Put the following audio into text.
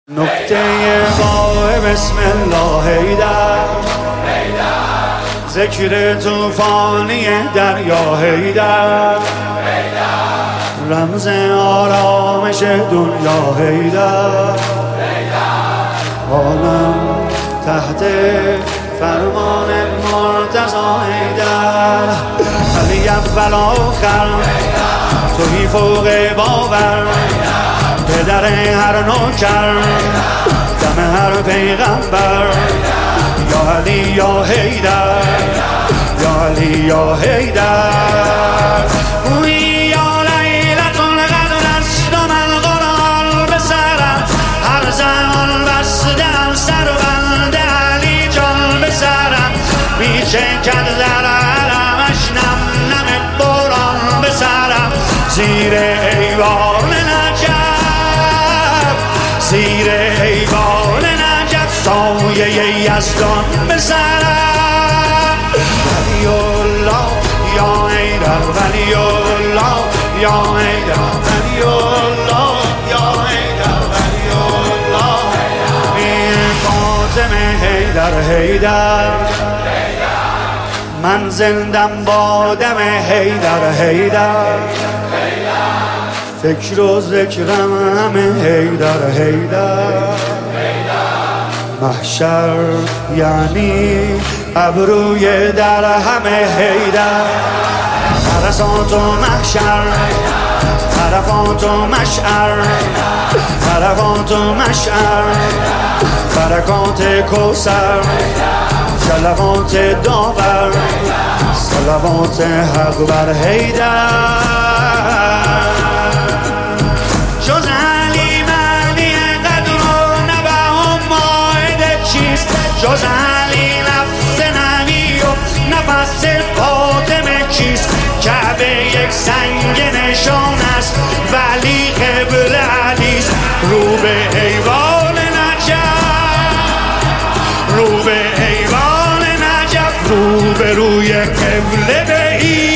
نکته قاه بسم الله حیدر، ذکر طوفانی دریا حیدر، رمز آرامش دنیا حیدر، عالم تحت فرمان مرتضی حیدر، علی اول آخر توی فوق باور، پدر هر نوکر دم هر پیغمبر، یا علی یا حیدر، یا علی یا حیدر. اوی یا لیلت القدر است و من قرآن به سرم، هر زمان بستم سر و بند علی جان به سرم، میچکد در علمش نم نم باران به سرم، زیر ایوان نجف، زیر ایوان نجف سایه یزدان به سرم، ولی الله یا حیدر، ولی الله یا حیدر، ولی الله یا حیدر، ولی الله بی فاطمه حیدر حیدر، من زندم با دم حیدر حیدر، فکر و ذکرم همه حیدر حیدر، محشر یعنی ابروی در همه حیدر، عرصات و محشر، عرفات و مشعر، عرفات و مشعر، برکات کوثر، صلوات داور، صلوات حق بر حیدر. جز علی معنی قدر و نبه و ماعده چیست، جز علی لفظ نبی و نفس فاطمه چیست، کعبه یک سنگ نشان است ولی قبل علیست، رو به ایوان نجف، رو به ایوان نجف، رو به روی قبله به